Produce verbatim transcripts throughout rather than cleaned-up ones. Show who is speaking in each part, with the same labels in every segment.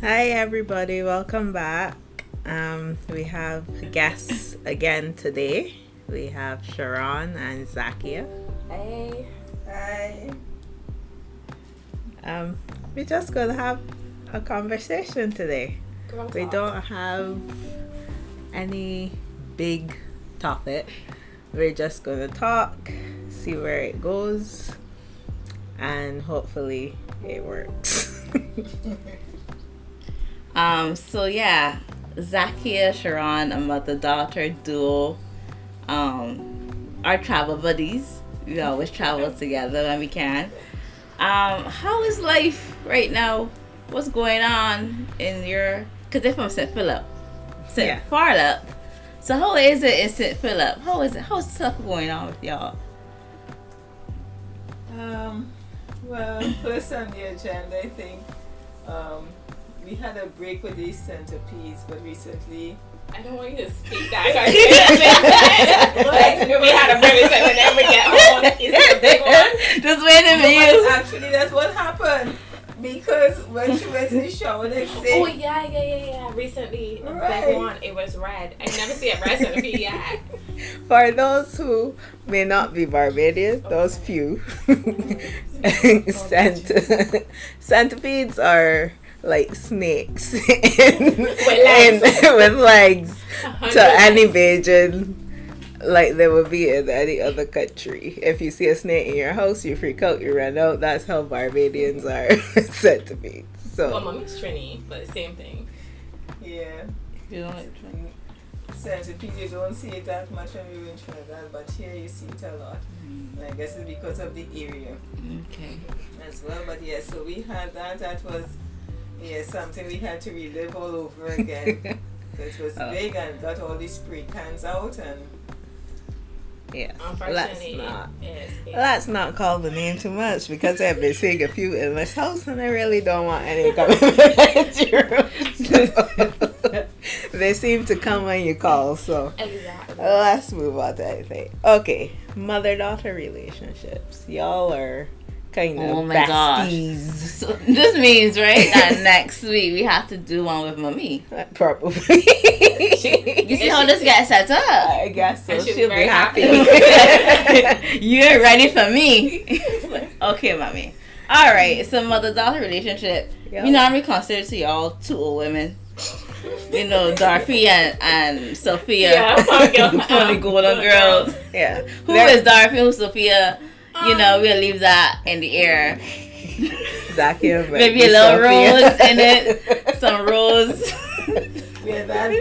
Speaker 1: Hi everybody, welcome back. Um, we have guests again today. We have Sharon and Zakia.
Speaker 2: Hey.
Speaker 3: Hi.
Speaker 1: Um, we're just gonna have a conversation today.
Speaker 2: Girl
Speaker 1: We
Speaker 2: talk.
Speaker 1: don't have any big topic. We're just gonna talk, see where it goes, and hopefully it works.
Speaker 4: Um, so yeah, Zakia, Sharon, a mother-daughter duo, um, are travel buddies. We always travel together when we can. Um, how is life right now? What's going on in your, cause they're from Saint Philip, Saint
Speaker 1: Yeah.
Speaker 4: Philip. So how is it in Saint Philip? How is it? How's stuff going on with y'all?
Speaker 3: Um, well, first on the agenda, I think um, we had a break with these centipedes, but recently.
Speaker 2: I don't want you to speak that. I can't like, we had a baby, so whenever we get home, it's a big one.
Speaker 4: Just wait a
Speaker 3: No,
Speaker 4: minute.
Speaker 3: but actually, that's what happened. Because when she went to the shower, they say.
Speaker 2: Oh, yeah, yeah, yeah, yeah. Recently, a
Speaker 3: Right.
Speaker 2: big one. It was red. I never see a red centipede yet.
Speaker 1: For those who may not be Barbadian, those few, cent- centipedes are like snakes in,
Speaker 2: legs.
Speaker 1: in- with legs
Speaker 2: A hundred
Speaker 1: to any
Speaker 2: legs.
Speaker 1: Bajan, like they would be in any other country. If you see a snake in your house, you freak out, you run out. That's how Barbadians are with centipedes.
Speaker 2: Well,
Speaker 1: So
Speaker 2: mommy's Trini, but same thing.
Speaker 3: Yeah.
Speaker 4: You don't like trying-
Speaker 3: Centipede, you don't see it that much when we were in Trinidad, but here you see it a lot. And I guess it's because of the area
Speaker 4: Okay.
Speaker 3: as well. But yeah, so we had that. That was, yeah, something we had to relive all over again. It was
Speaker 1: Oh.
Speaker 3: big and got all these spray cans out and
Speaker 1: yeah, let's
Speaker 2: Unfortunately,
Speaker 1: not.
Speaker 2: yes.
Speaker 1: Let's not call the name too much because I've been seeing a few in this house and I really don't want any coming in the bedroom. They seem to come when you call, so
Speaker 2: Exactly.
Speaker 1: let's move on to anything. Okay, mother-daughter relationships. Y'all are kind of
Speaker 4: Oh my gosh.
Speaker 1: besties.
Speaker 4: So this means, right, that next week we have to do one with mommy.
Speaker 1: Probably.
Speaker 4: You see how this gets set up?
Speaker 1: I guess so.
Speaker 2: And she's
Speaker 1: She'll be
Speaker 2: very
Speaker 1: happy.
Speaker 2: happy.
Speaker 4: You're ready for me. Okay, mommy. All right. So mother-daughter relationship.
Speaker 1: Yeah.
Speaker 4: You know, I'm considered to y'all two old women. You know, Dorothy and, and Sophia
Speaker 2: Yeah, fuck you.
Speaker 4: from the Golden Girls.
Speaker 1: Yeah.
Speaker 4: Who
Speaker 1: They're-
Speaker 4: is Dorothy? Who's Sophia? You know, we'll leave that in the air.
Speaker 1: Zakia, but
Speaker 4: Maybe a little
Speaker 1: Sophia.
Speaker 4: rose in it. Some rose.
Speaker 3: we're that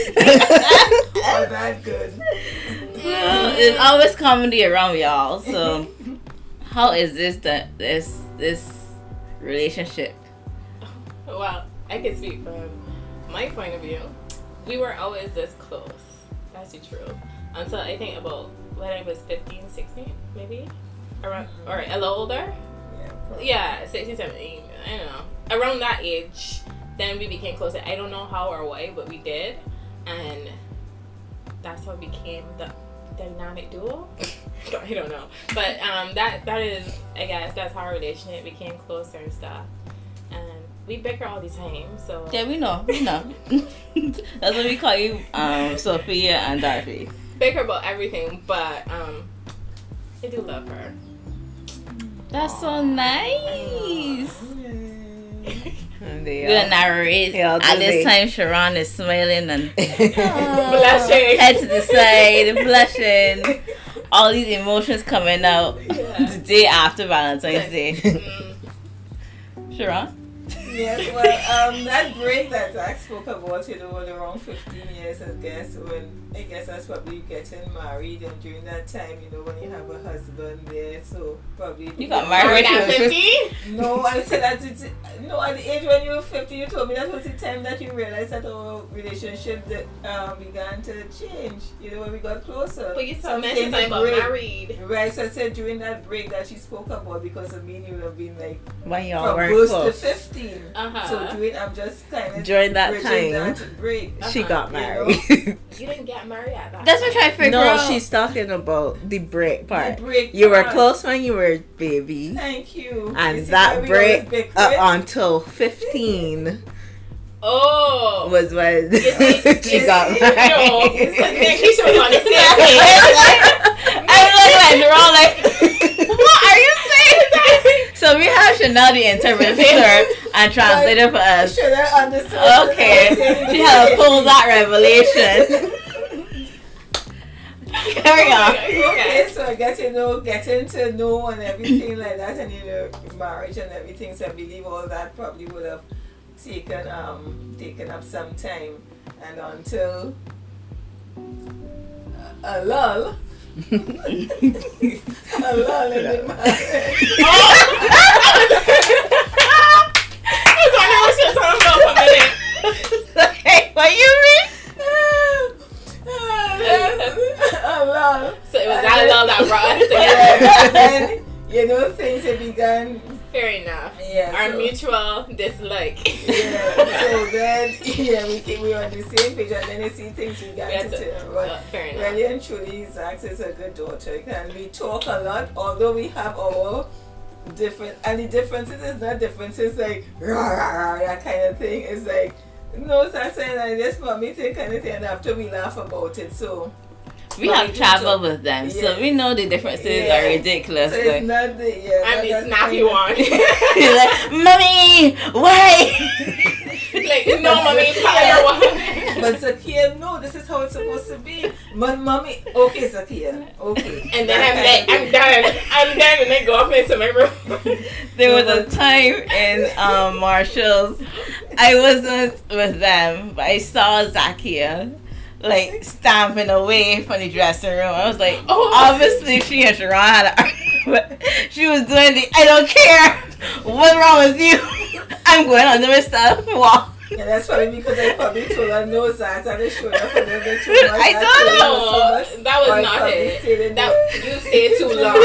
Speaker 3: bad or that good.
Speaker 4: Well, it's always comedy around y'all. So, how is this the, this this relationship?
Speaker 2: Well, I can speak from my point of view. We were always this close. That's the truth. Until I think about when I was fifteen, sixteen, maybe? Around, or a little older?
Speaker 3: Yeah, probably.
Speaker 2: Yeah, sixteen, seventeen. I don't know. Around that age, then we became closer. I don't know how or why, but we did. And that's how we became the dynamic duo. I don't know. But um, that that is, I guess, that's how our relationship became closer and stuff. And we bicker all the time, so.
Speaker 4: Yeah, we know. We know. That's what we call you, um, Sophia and Dorothy.
Speaker 2: Bicker about everything, but um, I do love her.
Speaker 4: That's so nice.
Speaker 1: And they
Speaker 4: We'll
Speaker 1: all-
Speaker 4: narrate.
Speaker 1: Yeah, I'll
Speaker 4: At
Speaker 1: do
Speaker 4: this
Speaker 1: the-
Speaker 4: time, Sharon is smiling and
Speaker 2: Blushing.
Speaker 4: head to the side, blushing. All these emotions coming out
Speaker 2: Yeah.
Speaker 4: the day after Valentine's Day.
Speaker 2: Mm,
Speaker 4: Sharon?
Speaker 3: Yes, well, um, that break that Zach spoke about, you know, was around fifteen years, I guess, when, I guess that's probably getting married, and during that time, you know, when you have a husband there, so probably...
Speaker 4: You got married
Speaker 2: Married
Speaker 4: when
Speaker 2: at
Speaker 4: you were
Speaker 2: fifty?
Speaker 3: No, I said that, it, no, at the age when you were fifty, you told me that was the time that you realized that our relationship that, um, began to change, you know, when we got closer.
Speaker 2: But you
Speaker 3: So
Speaker 2: still
Speaker 3: I'm
Speaker 2: mentioned
Speaker 3: saying
Speaker 2: something
Speaker 3: the
Speaker 2: about
Speaker 3: break.
Speaker 2: married.
Speaker 3: Right, so I said during that break that she spoke about, because of me and you would have been like
Speaker 1: when y'all
Speaker 3: from
Speaker 1: were
Speaker 3: birth to
Speaker 1: close.
Speaker 3: fifteen.
Speaker 2: Uh-huh.
Speaker 3: So during, I'm just kind of
Speaker 1: During that
Speaker 3: bridging
Speaker 1: time,
Speaker 3: that break.
Speaker 1: she
Speaker 2: Uh-huh.
Speaker 1: got
Speaker 3: You know?
Speaker 1: married.
Speaker 2: You didn't get married at that
Speaker 4: That's what I'm trying to figure
Speaker 1: No,
Speaker 4: out.
Speaker 1: she's talking about the break part.
Speaker 3: The break
Speaker 1: You were
Speaker 3: part.
Speaker 1: close when you were a baby,
Speaker 3: Thank you.
Speaker 1: and
Speaker 3: You see
Speaker 1: that
Speaker 3: why we
Speaker 1: break
Speaker 3: always bicker?
Speaker 1: uh, until fifteen,
Speaker 2: Oh.
Speaker 1: was when
Speaker 2: You see,
Speaker 1: she
Speaker 2: you
Speaker 1: got
Speaker 2: see,
Speaker 1: married.
Speaker 2: No, Keisha was on the same page.
Speaker 4: I look like they're all like, what are you saying? So we have Chanel the interpreter and translator for us.
Speaker 3: Should I understand?
Speaker 4: Okay, she had to pull that revelation. Carry on.
Speaker 3: Okay, so getting know, getting to know and everything like that, and you know, marriage and everything. So I believe all that probably would have taken um taken up some time, and until a, a lull, a lull in the marriage.
Speaker 4: Hey, what you mean?
Speaker 3: A lull.
Speaker 2: So it was that love that brought us together.
Speaker 3: Yeah, and you know things have begun.
Speaker 2: Fair enough.
Speaker 3: Yeah,
Speaker 2: Our
Speaker 3: so-
Speaker 2: mutual dislike.
Speaker 3: Yeah, so then, yeah, we came, we were on the same page, and then you see things we got
Speaker 2: We had
Speaker 3: to
Speaker 2: to-
Speaker 3: tell.
Speaker 2: well,
Speaker 3: But
Speaker 2: fair enough.
Speaker 3: really and truly, Zax is a good daughter, and we talk a lot, although we have our different, and the differences is not differences like, rah, rah, rah, that kind of thing. It's like, no, Zax and I just mommy thing kind of thing, and after we laugh about it, so.
Speaker 4: We
Speaker 3: but
Speaker 4: have
Speaker 3: do
Speaker 4: traveled
Speaker 3: talk.
Speaker 4: with them,
Speaker 3: Yeah.
Speaker 4: so we know the differences
Speaker 3: Yeah.
Speaker 4: are ridiculous.
Speaker 3: So
Speaker 4: Like,
Speaker 3: it's not the, yeah.
Speaker 2: I'm
Speaker 3: not
Speaker 2: the
Speaker 3: that
Speaker 2: snappy
Speaker 3: kind of-
Speaker 2: one.
Speaker 4: he's like, mommy, why?
Speaker 2: Like, no, mommy, fire one.
Speaker 3: But Zakia, no, this is how it's supposed to be. But mommy, okay, Zakia, okay.
Speaker 2: And then I'm
Speaker 3: That
Speaker 2: like,
Speaker 3: kind
Speaker 2: I'm
Speaker 3: of
Speaker 2: done. I'm done, and then go off into my room.
Speaker 4: There was a time in um, Marshall's, I wasn't with them, but I saw Zakia like stamping away from the dressing room. I was like,
Speaker 2: Oh.
Speaker 4: obviously she and Sharon had an argument. She was doing the, I don't care. What's wrong with you? I'm going under my stuff. Walk.
Speaker 3: Yeah, that's probably because I probably told her no Zax and I showed up a little bit too much.
Speaker 4: I
Speaker 3: told
Speaker 4: don't
Speaker 3: her
Speaker 2: know.
Speaker 3: so much.
Speaker 2: That was
Speaker 3: Or I
Speaker 2: not
Speaker 3: probably
Speaker 2: it.
Speaker 3: stayed in
Speaker 2: That
Speaker 3: there
Speaker 2: you stayed too
Speaker 3: too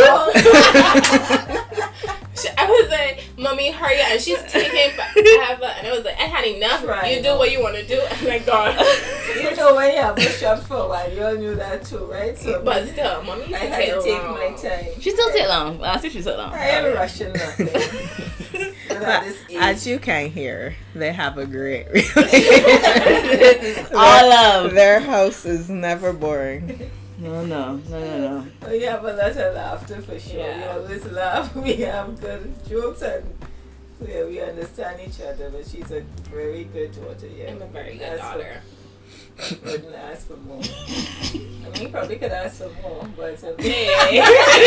Speaker 2: long.
Speaker 3: long.
Speaker 2: She- I was like, mommy, hurry up. And she's taking forever. And I was like, I had enough.
Speaker 3: Right.
Speaker 2: You do what you want to do. And I'm gone.
Speaker 3: You know when you have a shop for a while, you all knew that too, right? So
Speaker 2: But still, mommy used
Speaker 3: I
Speaker 2: to
Speaker 3: had
Speaker 2: take
Speaker 3: to take
Speaker 2: long.
Speaker 3: my time.
Speaker 4: She still take long. Last week she took long.
Speaker 3: I am rushing nothing. But at this age,
Speaker 1: As you can hear, they have a great relationship.
Speaker 4: All love.
Speaker 1: Their house is never boring.
Speaker 4: No, no, no, no, no.
Speaker 3: we have a lot of laughter for sure. We
Speaker 2: Yeah.
Speaker 3: always laugh. We have good jokes and yeah, we understand each other. But she's a very good daughter. Yeah,
Speaker 2: I'm a very good
Speaker 3: That's what-
Speaker 2: daughter.
Speaker 3: Wouldn't ask for more. I mean, you probably could ask for more, but um,
Speaker 2: Hey.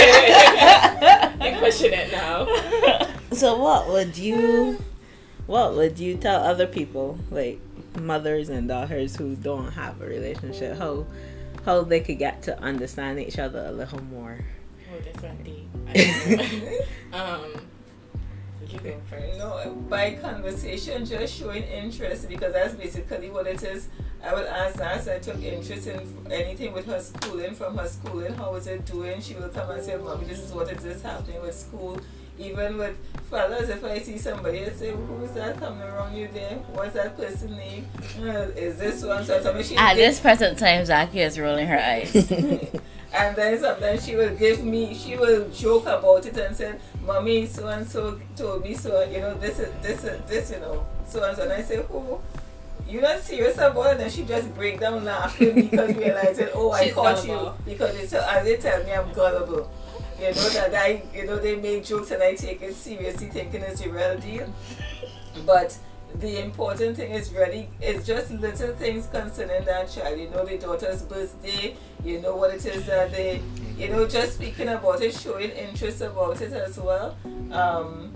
Speaker 2: I'm pushing it now.
Speaker 1: So what would you what would you tell other people, like mothers and daughters who don't have a relationship, how how they could get to understand each other a little more?
Speaker 2: Oh, this went deep. I don't know. um, you go first.
Speaker 3: no, by conversation, just showing interest because that's basically what it is. I would ask us. I took interest in anything with her schooling, from her schooling. How is it doing? She will come and say, "Mommy, this is what it is happening with school." Even with fellas, if I see somebody, I say, "Who's that coming around you there? What's that person name? Uh, is this one?" So sometimes she
Speaker 4: At
Speaker 3: gives-
Speaker 4: this present time, Zakia is rolling her eyes.
Speaker 3: and then sometimes she will give me, she will joke about it and say, "Mommy, so and so told me so. You know, this is this is this. You know, so and so." And I say, "Who? You're not serious about it?" And she just break down laughing because realizing, "Oh, I
Speaker 2: She's
Speaker 3: caught
Speaker 2: gullible.
Speaker 3: you because it's as they tell me I'm gullible." You know that I, you know, they make jokes and I take it seriously, thinking it's the real deal. But the important thing is really, it's just little things concerning that child. You know, the daughter's birthday, you know what it is that they, you know, just speaking about it, showing interest about it as well. Um,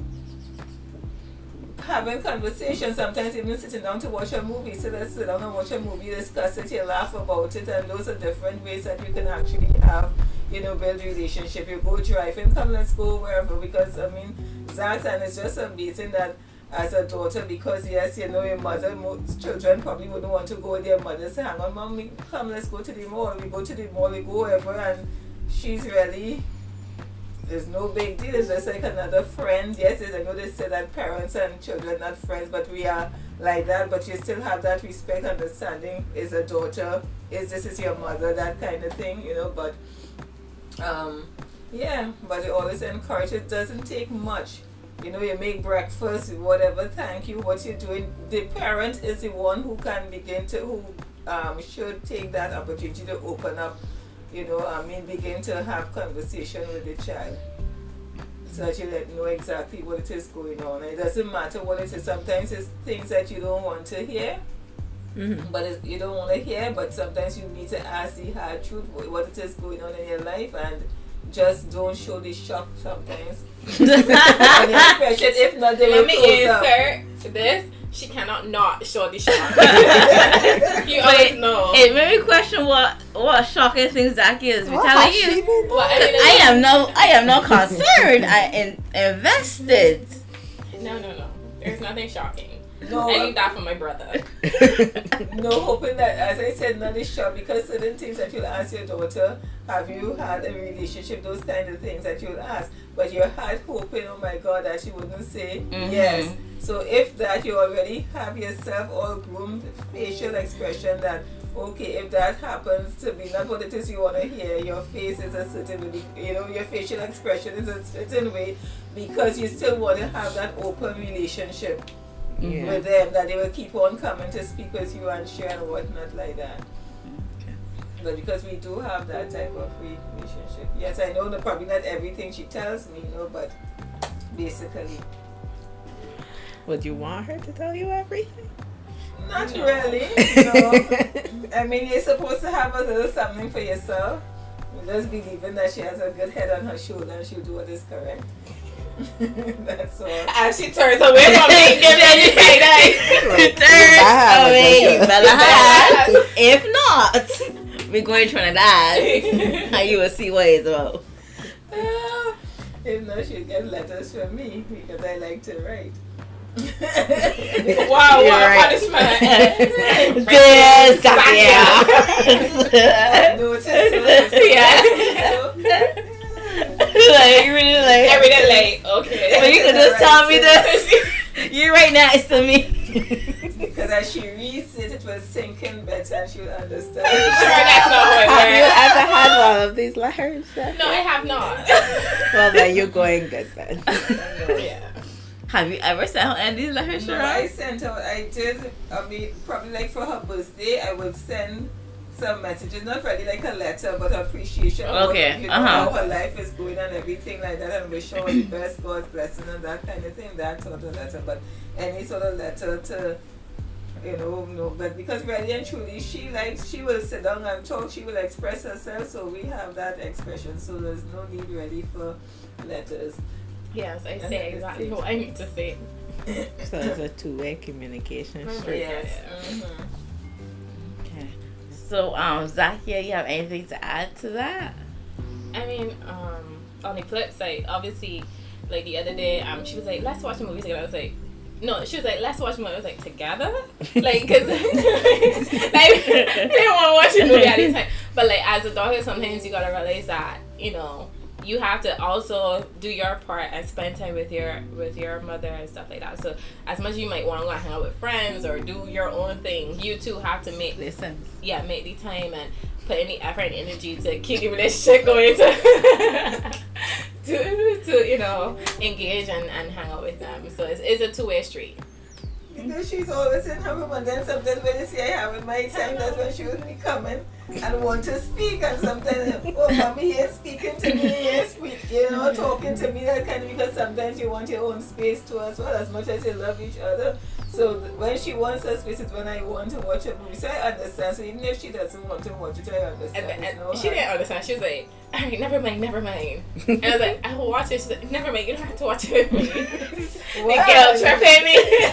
Speaker 3: having conversations, sometimes even sitting down to watch a movie. So let's sit down and watch a movie, discuss it, you laugh about it, and those are different ways that you can actually have, you know, build relationship. You go driving, come let's go wherever, because I mean, Zax, and it's just amazing that as a daughter, because yes, you know, your mother, most children probably wouldn't want to go with their mother, say, hang on, mommy, come, let's go to the mall. We go to the mall, we go wherever, and she's really, there's no big deal. It's just like another friend. Yes, I know they say that parents and children not friends, but we are like that. But you still have that respect, understanding. Is a daughter? Is this is your mother? That kind of thing, you know. But um, yeah. But it always encourage. It doesn't take much You know, you make breakfast, whatever, thank you, what you're doing. The parent is the one who can begin to, who um, should take that opportunity to open up, you know, I mean, begin to have conversation with the child. So that you let know exactly what it is going on. It doesn't matter what it is. Sometimes it's things that you don't want to hear, mm-hmm. but it, you don't want to hear, but sometimes you need to ask the hard truth, what it is going on in your life, and just don't show the shock sometimes. Expression, if not, they will
Speaker 2: Let me
Speaker 3: close up.
Speaker 2: insert this. She cannot not show the shock. You always know.
Speaker 4: It made me question what what shocking things Zachy is be
Speaker 1: What
Speaker 4: telling
Speaker 1: has she
Speaker 4: you.
Speaker 1: been
Speaker 2: Well, I, mean,
Speaker 4: I am no I am no concerned. I in, invested.
Speaker 2: No, no, no. There's nothing shocking.
Speaker 3: No,
Speaker 2: I need that from my brother.
Speaker 3: no, hoping that, as I said, not is sure, because certain things that you'll ask your daughter, have you had a relationship, those kind of things that you'll ask, but your heart hoping, oh my God, that she wouldn't say
Speaker 4: Mm-hmm.
Speaker 3: yes. So if that you already have yourself all groomed facial expression that, okay, if that happens to be not what it is you want to hear, your face is a certain way, you know, your facial expression is a certain way, because you still want to have that open relationship.
Speaker 1: Yeah.
Speaker 3: With them, that they will keep on coming to speak with you and share and whatnot like that.
Speaker 4: Okay.
Speaker 3: But because we do have that type of relationship. Yes, I know that probably not everything she tells me, you know, but basically.
Speaker 1: Would you want her to tell you everything?
Speaker 3: Not
Speaker 2: No.
Speaker 3: really, no. I mean, you're supposed to have a little something for yourself. You just believing that she has a good head on her shoulder and she'll do what is correct. That's all.
Speaker 2: As she turns away from me, give me any side eye.
Speaker 4: Turn away,
Speaker 1: Better
Speaker 4: Bella Hat. If not, we're going to Trinidad, and you will see what it's about.
Speaker 3: Ah, if not, she'll get letters from me because I like to write.
Speaker 2: Wow,
Speaker 1: You're
Speaker 2: what a
Speaker 1: right.
Speaker 2: punishment.
Speaker 4: This, yeah.
Speaker 3: Notice, notice,
Speaker 2: Yeah.
Speaker 4: Like, really, like,
Speaker 2: Every day late. Okay.
Speaker 4: but you can just tell me this. You're right next to me.
Speaker 3: Because as she reads it, it will sink in better and she'll understand.
Speaker 2: Sure, that's not what
Speaker 1: Have you
Speaker 2: it
Speaker 1: ever had one of these letters?
Speaker 2: was. No, I have not.
Speaker 1: Well, then you're going good then.
Speaker 2: Yeah.
Speaker 4: Have you ever sent her any of these letters,
Speaker 3: No, I
Speaker 4: Sharon?
Speaker 3: sent out, I did, I mean, probably like for her birthday, I would send some messages, not really like a letter, but appreciation. of
Speaker 4: Okay,
Speaker 3: what, you know,
Speaker 4: uh-huh.
Speaker 3: how her life is going and everything like that, and wish her all the best, God's blessing and that kind of thing, that sort of letter. But any sort of letter to, you know, no, but because really and truly, she likes, she will sit down and talk, she will express herself, so we have that expression, so there's no need really for letters.
Speaker 2: Yes, I say exactly what I need to say.
Speaker 1: So it's a two-way communication. Straight.
Speaker 3: Yes.
Speaker 2: Yeah.
Speaker 3: Mhm.
Speaker 4: Okay. So, um, Zakia, you have anything to add to that?
Speaker 2: I mean, um, on the flip side, obviously, like the other day, um, she was like, "Let's watch a movie together." I was like, "No," she was like, "Let's watch a movie." I was like, "Together?" Like, cause like, I didn't want to watch a movie at the time. But like, as a daughter, sometimes you gotta realize that, you know, you have to also do your part and spend time with your with your mother and stuff like that. So as much as you might want to go and hang out with friends or do your own thing, you too have to make
Speaker 4: Listen.
Speaker 2: yeah make the time and put any effort and energy to keep the relationship going to to, to you know engage and, and hang out with them. So it's, it's a two-way street.
Speaker 3: You know, she's always in her room, and then sometimes when you see I have in my time, that's when she will be coming and want to speak, and sometimes, oh, mommy, he is speaking to me, he is speak, you know, talking to me, that kind of, because sometimes you want your own space too as well, as much as you love each other. So th- when she wants her space is when I want to watch a movie. So I understand. So even if she doesn't want to watch it, I understand.
Speaker 2: And,
Speaker 3: It's
Speaker 2: and
Speaker 3: no
Speaker 2: she
Speaker 3: hard.
Speaker 2: didn't understand. She was like, "All right, never mind, never mind." And I was like, "I will watch it." She's like, "Never mind, you don't have to watch it with me." The girl tripping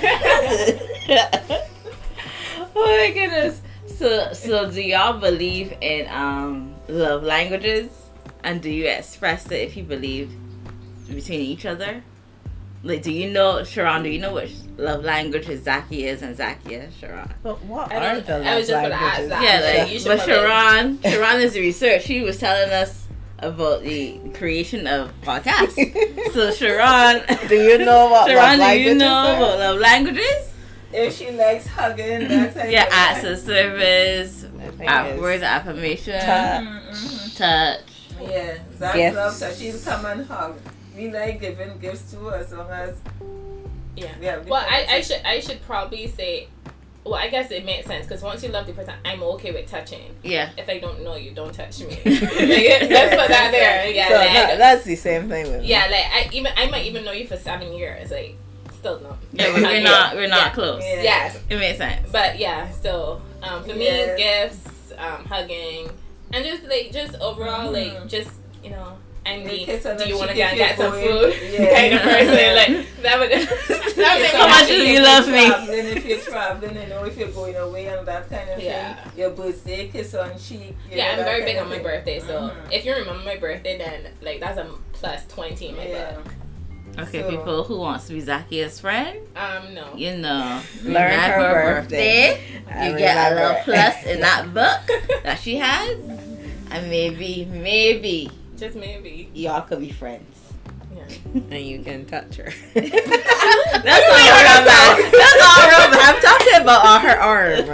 Speaker 2: me.
Speaker 4: Oh my goodness. So, so do y'all believe in um love languages, and do you express it if you believe between each other? Like, do you know, Sharon? Do you know which love languages Zaki is and Zakia, Sharon?
Speaker 1: But what
Speaker 2: I
Speaker 1: are
Speaker 2: don't-
Speaker 1: the
Speaker 2: I
Speaker 1: love
Speaker 2: was just gonna ask
Speaker 1: languages?
Speaker 2: that.
Speaker 4: Yeah,
Speaker 2: Yeah,
Speaker 4: like,
Speaker 2: you should
Speaker 4: but
Speaker 2: probably-
Speaker 4: Sharon, Sharon is the research. She was telling us about the creation of podcasts. So Sharon,
Speaker 1: Do you know what
Speaker 4: Sharon,
Speaker 1: love
Speaker 4: do you
Speaker 1: languages
Speaker 4: know
Speaker 1: are?
Speaker 4: about love languages?
Speaker 3: If she likes hugging, that's how
Speaker 4: Yeah, acts of service,
Speaker 1: I think
Speaker 4: uh,
Speaker 1: it's
Speaker 4: words of affirmation,
Speaker 1: touch.
Speaker 3: Mm-hmm.
Speaker 4: touch.
Speaker 3: Yeah, Zach
Speaker 1: Gifts.
Speaker 3: loves her. She'll come and hug. we like giving gifts too, as long as
Speaker 2: Yeah.
Speaker 3: we have the
Speaker 2: Well, I, I
Speaker 3: conversation.
Speaker 2: should I should probably say, well, I guess it makes sense because once you love the person, I'm okay with touching.
Speaker 4: Yeah.
Speaker 2: If I don't know you, don't touch me. Like, let's put that there. Yeah.
Speaker 1: so
Speaker 2: like,
Speaker 1: that, that's the same thing with me.
Speaker 2: yeah. Like I even I might even know you for seven years. Like still no.
Speaker 4: Yeah, we're, we're not we're not
Speaker 2: Yeah.
Speaker 4: close.
Speaker 3: Yeah.
Speaker 2: Yes.
Speaker 4: It makes sense.
Speaker 2: But yeah, still, um, for me,
Speaker 3: Yeah.
Speaker 2: gifts, um, hugging, and just like just overall,
Speaker 3: Mhm.
Speaker 2: like just you know, I'm
Speaker 3: Like,
Speaker 2: the.
Speaker 3: kiss on
Speaker 2: Do
Speaker 3: the
Speaker 2: you want to
Speaker 3: cheek
Speaker 2: go
Speaker 3: if
Speaker 2: and get
Speaker 3: you're
Speaker 2: some
Speaker 3: going-
Speaker 2: food?
Speaker 3: Yeah.
Speaker 2: Kind of person, like that would. that would make me
Speaker 4: How much
Speaker 2: happy.
Speaker 4: do
Speaker 3: If
Speaker 4: you
Speaker 3: you're
Speaker 4: love me?
Speaker 3: traveling, if you're traveling, you know, if you're going away and that kind of
Speaker 2: Yeah.
Speaker 3: thing. Your birthday, kiss on cheek. you
Speaker 2: Yeah,
Speaker 3: know,
Speaker 2: I'm
Speaker 3: that
Speaker 2: very
Speaker 3: kind
Speaker 2: big
Speaker 3: of
Speaker 2: on my
Speaker 3: thing.
Speaker 2: birthday, so
Speaker 3: Mhm.
Speaker 2: if you remember my birthday, then like that's a plus twenty in my
Speaker 3: Yeah.
Speaker 2: book.
Speaker 4: Okay,
Speaker 3: So-
Speaker 4: people who wants to be Zakia's friend,
Speaker 2: Um, no.
Speaker 4: you know,
Speaker 1: Learn her
Speaker 4: remember
Speaker 1: birthday. I
Speaker 4: You get a
Speaker 1: remember
Speaker 4: little
Speaker 1: it.
Speaker 4: plus in that book that she has, and maybe, maybe
Speaker 2: Just maybe.
Speaker 4: y'all could be friends.
Speaker 2: Yeah.
Speaker 1: And you can touch her.
Speaker 4: That's all real bad. That's all real bad.
Speaker 1: I'm talking about on her arm.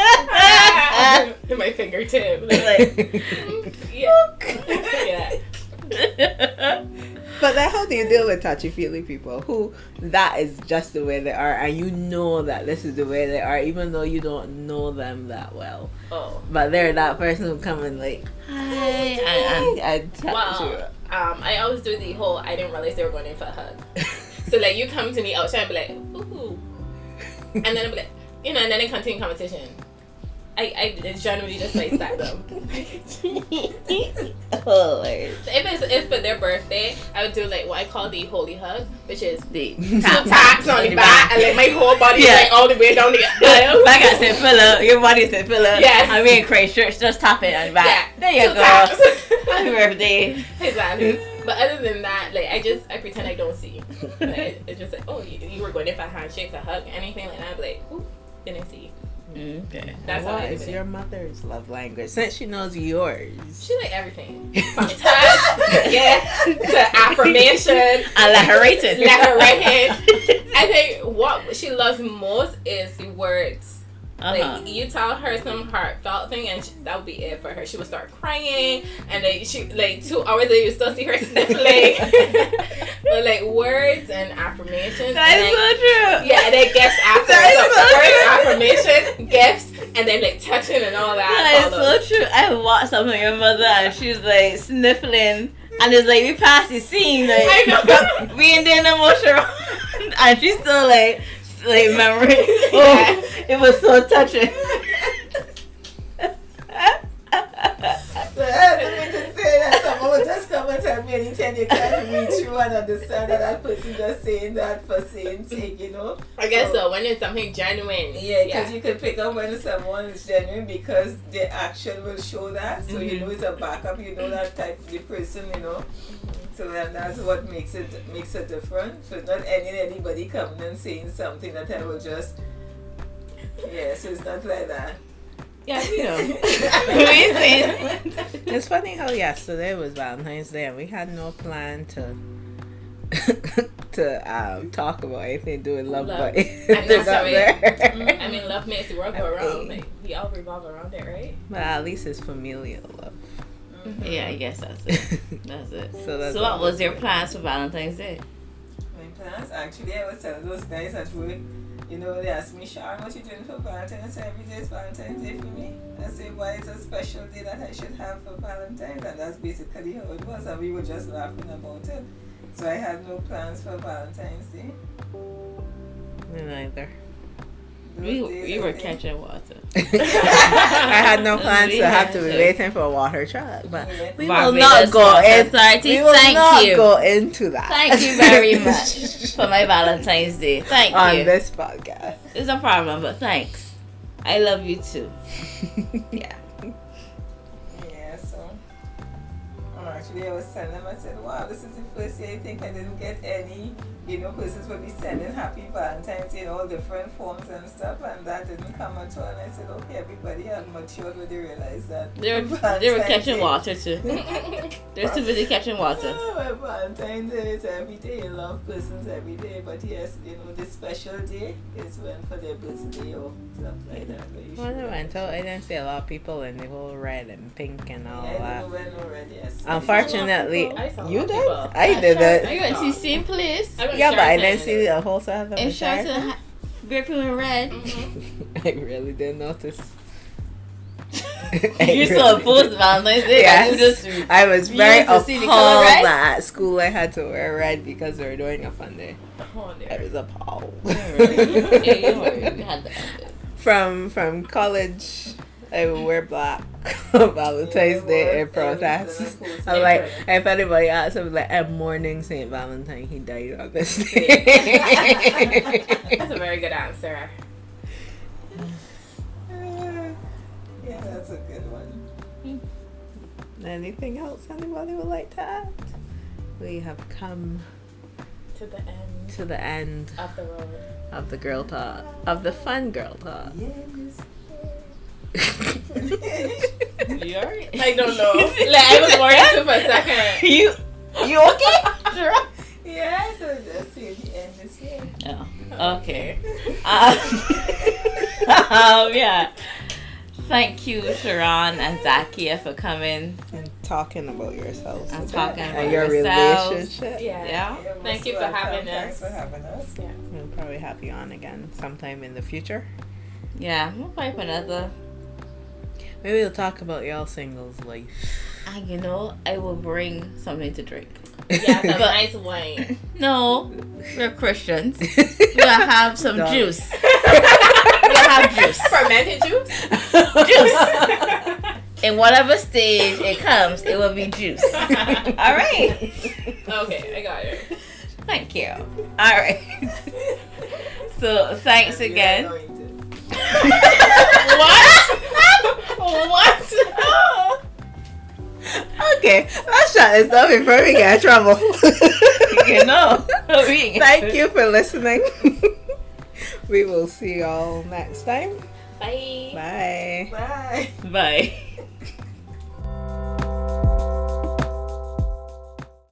Speaker 2: my fingertip.
Speaker 1: Like-
Speaker 2: yeah. yeah.
Speaker 1: But then how do you deal with touchy-feely people who that is just the way they are, and you know that this is the way they are, even though you don't know them that well?
Speaker 2: Oh.
Speaker 1: But they're that person who come and like,
Speaker 4: Hi, and,
Speaker 1: and touch
Speaker 2: Well, um, I always do the whole I didn't realize they were going in for a hug. So like you come to me outside and be like, ooh. And then I'll be like, you know, and then they continue conversation. I, I generally just like stack them.
Speaker 4: oh, Lord.
Speaker 2: So if it's if for their birthday, I would do like what I call the holy hug, which is
Speaker 4: The
Speaker 2: two
Speaker 4: tap,
Speaker 2: taps on the back and like my whole body
Speaker 4: Yeah.
Speaker 2: like all the way down the aisle.
Speaker 4: Back at Saint Philip, your body Saint Philip.
Speaker 2: Yeah.
Speaker 4: I mean, crazy shirts, just tap it on the back.
Speaker 2: Yeah.
Speaker 4: There you
Speaker 2: Two
Speaker 4: go.
Speaker 2: taps.
Speaker 4: Happy birthday.
Speaker 2: Exactly. But other than that, like I just I pretend I don't see. Like, it's just like, oh, you, you were going in for a handshake, a hug, anything like that. I'd be like, ooh, didn't see.
Speaker 4: Okay.
Speaker 2: That's how
Speaker 1: what
Speaker 2: I do
Speaker 1: is
Speaker 2: it.
Speaker 1: your mother's love language? Since she knows yours.
Speaker 2: She like everything. From touch, yeah, to affirmation,
Speaker 4: I let her rate it.
Speaker 2: let her right hand. I think what she loves most is the words.
Speaker 4: Uh-huh.
Speaker 2: Like you tell her some heartfelt thing, and she, that would be it for her. She would start crying, and then she like two hours later you still see her sniffling. But like words and affirmations.
Speaker 4: That
Speaker 2: and
Speaker 4: is
Speaker 2: then,
Speaker 4: so true.
Speaker 2: yeah, and then gifts after.
Speaker 4: That is
Speaker 2: So
Speaker 4: so
Speaker 2: words, affirmation, gifts, and then like touching and all that.
Speaker 4: That is
Speaker 2: follows.
Speaker 4: so true. I watched something with your mother and she was like sniffling and it's like we passed the scene like
Speaker 2: I know.
Speaker 4: we ain't doing no more show. And she's still like like memory. Oh, it was so touching.
Speaker 3: But I don't mean to say that someone will just come and tell me anything you can't read through and understand that that person just saying that for saying sake, you know?
Speaker 2: I guess so. When it's something genuine.
Speaker 3: Yeah, because you can pick up when someone is genuine because their action will show that. So you
Speaker 2: Mhm.
Speaker 3: know it's a backup. You know that type the person. You know. So then that's what makes it makes it different. So not any anybody coming and saying something that I will just. Yeah, so it's not like that.
Speaker 2: Yeah, you know.
Speaker 4: Amazing.
Speaker 1: It's funny how yesterday was Valentine's Day and we had no plan to to um, talk about anything to do with love,
Speaker 2: Love.
Speaker 1: but
Speaker 2: And
Speaker 1: it's
Speaker 2: that's
Speaker 1: up
Speaker 2: how it-
Speaker 1: there.
Speaker 2: I mean, love makes the world go around. Like, we all revolve around it, right?
Speaker 1: But at least it's familial love.
Speaker 4: Yeah, I guess that's it. That's it.
Speaker 1: So that's
Speaker 4: So what
Speaker 1: all
Speaker 4: was
Speaker 1: it's
Speaker 4: your
Speaker 1: like.
Speaker 4: plans for Valentine's Day?
Speaker 3: My plans, actually, I was telling those guys at work, you know, they asked me, Sharon, what you doing for Valentine's? I said, every day is Valentine's Day for me. I said, why is a special day that I should have for Valentine's? And that's basically how it was, and we were just laughing about it. So I had no plans for Valentine's Day.
Speaker 1: Me neither.
Speaker 3: Those
Speaker 4: We,
Speaker 3: days,
Speaker 4: we
Speaker 3: I
Speaker 4: were
Speaker 3: think-
Speaker 4: catching water.
Speaker 1: I had no plans
Speaker 4: We
Speaker 1: to have to be
Speaker 4: had to.
Speaker 1: waiting for a water truck, but
Speaker 3: Yeah.
Speaker 1: we will
Speaker 4: Barbados
Speaker 1: not go
Speaker 4: Water
Speaker 1: in.
Speaker 4: Authority,
Speaker 1: We will
Speaker 4: thank
Speaker 1: not
Speaker 4: you.
Speaker 1: go into that.
Speaker 4: Thank you very much for my Valentine's Day. Thank
Speaker 1: on
Speaker 4: you.
Speaker 1: this podcast.
Speaker 4: It's no problem, but thanks. I love you too. Yeah.
Speaker 3: Yeah, so um, actually I was telling them, I said, wow, this is the first year I think I didn't get any, you know, persons would be sending happy Valentine's Day in all different forms and stuff, and that didn't come at all. And I said, okay, everybody had matured when they realized that.
Speaker 4: They were, they were
Speaker 3: Valentine's
Speaker 4: catching
Speaker 3: Day-
Speaker 4: water too. They're too busy catching water.
Speaker 3: Oh, well, Valentine's Day is every day. You love persons every day, but yes, you know, the special day is when for their birthday or stuff like that. where you
Speaker 1: Well,
Speaker 3: should
Speaker 1: I went
Speaker 3: actually-
Speaker 1: out. I didn't see a lot of people in the whole red and pink and all
Speaker 3: Yeah, I
Speaker 1: that.
Speaker 3: don't know when already. Yes.
Speaker 1: Unfortunately, Unfortunately,
Speaker 2: I saw a lot
Speaker 1: you
Speaker 2: of
Speaker 1: did.
Speaker 2: people.
Speaker 1: I
Speaker 4: Yeah,
Speaker 1: did
Speaker 4: sure.
Speaker 1: it.
Speaker 4: I went to the same place.
Speaker 2: I went
Speaker 1: Yeah, but I
Speaker 2: Sheraton
Speaker 1: didn't see
Speaker 2: and-
Speaker 1: the whole South
Speaker 4: And
Speaker 1: of
Speaker 4: Sheraton
Speaker 1: Sheraton.
Speaker 4: ha- grapefruit and red.
Speaker 2: Mhm.
Speaker 1: I really didn't notice.
Speaker 4: You saw post Valentine's Day.
Speaker 1: Yes.
Speaker 4: You just
Speaker 1: I was
Speaker 4: You
Speaker 1: very
Speaker 4: used to see the color
Speaker 1: appalled
Speaker 4: red?
Speaker 1: that at school I had to wear red because they were doing a fun day.
Speaker 2: Oh,
Speaker 1: I
Speaker 2: dear.
Speaker 1: was appalled.
Speaker 4: yeah, you were. You had the
Speaker 1: from from college, I would wear black on Valentine's Day in protest. I'm like, if anybody asks, I'm like, I'm mourning Saint Valentine. He died on this day.
Speaker 2: That's a very good answer.
Speaker 3: Yeah, that's a good one.
Speaker 1: Anything else anybody would like to add? We have come
Speaker 2: To the end
Speaker 1: to the end
Speaker 2: of the road.
Speaker 1: of the girl talk, of the fun girl talk.
Speaker 4: You alright?
Speaker 2: I don't know. Like, I was worried too for a second.
Speaker 4: You you okay? Sure.
Speaker 3: Yeah, so just see the end this year.
Speaker 4: Oh, okay. Um, um, yeah. Thank you, Sharon and Zakia, for coming
Speaker 1: And talking about yourselves
Speaker 4: and
Speaker 1: a bit.
Speaker 4: talking about
Speaker 1: and your
Speaker 4: yourselves.
Speaker 1: relationship.
Speaker 2: Yeah.
Speaker 4: Yeah.
Speaker 3: You're
Speaker 2: Thank
Speaker 3: most
Speaker 2: you for
Speaker 3: welcome.
Speaker 2: having
Speaker 3: Thanks
Speaker 2: us.
Speaker 3: for having us.
Speaker 2: Yeah.
Speaker 1: We'll probably have you on again sometime in the future.
Speaker 4: Yeah, we'll pipe another.
Speaker 1: Maybe we'll talk about y'all singles life.
Speaker 4: Ah, you know, I will bring something to drink.
Speaker 2: Yeah, some
Speaker 4: But-
Speaker 2: nice wine.
Speaker 4: No, we're Christians. We'll have some
Speaker 1: Dog.
Speaker 4: juice. We'll have juice.
Speaker 2: Fermented juice?
Speaker 4: Juice. In whatever stage it comes, it will be juice. All right.
Speaker 2: Okay, I got it.
Speaker 4: Thank you. All right. So thanks
Speaker 3: And you're
Speaker 4: again.
Speaker 3: anointed.
Speaker 2: What? What?
Speaker 1: Okay, let's shut this up before we get in trouble.
Speaker 4: You know. We-
Speaker 1: Thank you for listening. We will see y'all next time.
Speaker 2: Bye.
Speaker 1: Bye.
Speaker 3: Bye.
Speaker 4: Bye.